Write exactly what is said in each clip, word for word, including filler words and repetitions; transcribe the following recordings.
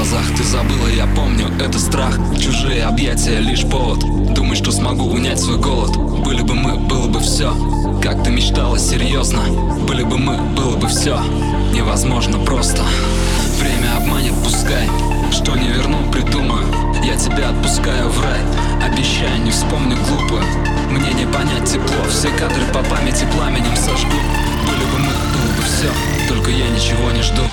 глазах, ты забыла, я помню, это страх. Чужие объятия лишь повод. Думай, что смогу унять свой голод. Были бы мы, было бы все. Как ты мечтала, серьезно. Были бы мы, было бы все. Невозможно просто. Время обманет, пускай. Что не верну, придумаю. Я тебя отпускаю в рай. Обещаю, не вспомню глупую. Мне не понять тепло. Все кадры по памяти пламенем сожгу. Были бы мы, было бы все. Только я ничего не жду.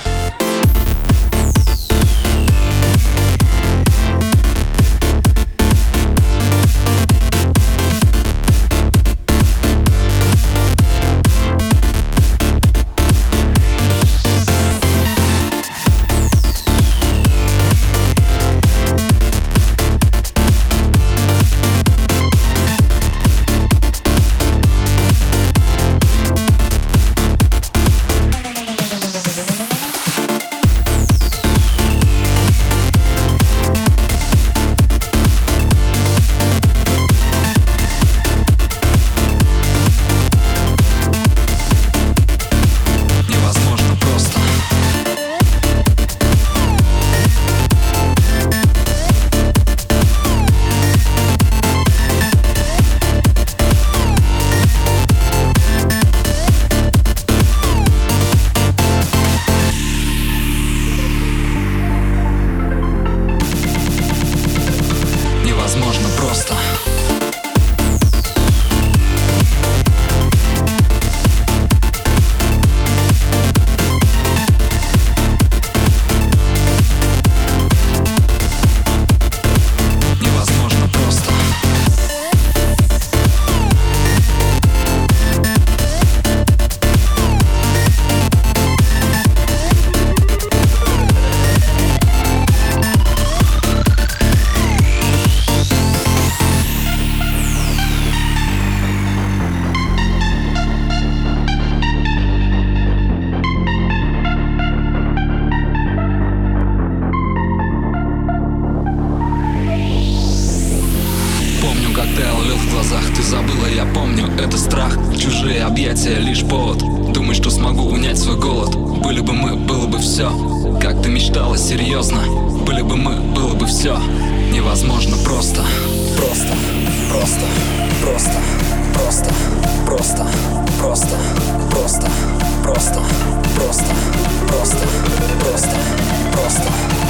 Невозможно просто. Невозможно просто. Как ты ловил в глазах, ты забыла, я помню, это страх. Чужие объятия лишь повод. Думай, что смогу унять свой голод. Были бы мы, было бы все. Как ты мечтала, серьезно. Были бы мы, было бы все. Невозможно просто. Просто, просто, просто, просто, просто, просто, просто, просто, просто, просто, просто, просто.